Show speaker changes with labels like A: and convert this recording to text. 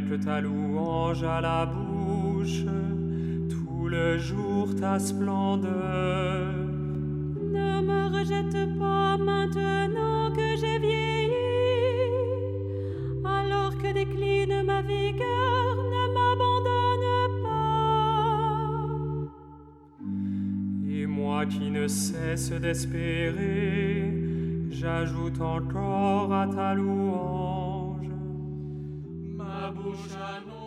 A: avec ta louange à la bouche, tout le jour ta splendeur.
B: Ne me rejette pas maintenant que j'ai vieilli, alors que décline ma vigueur, ne m'abandonne pas.
A: Et moi qui ne cesse d'espérer, j'ajoute encore à ta louange.
C: Ma bouche annonce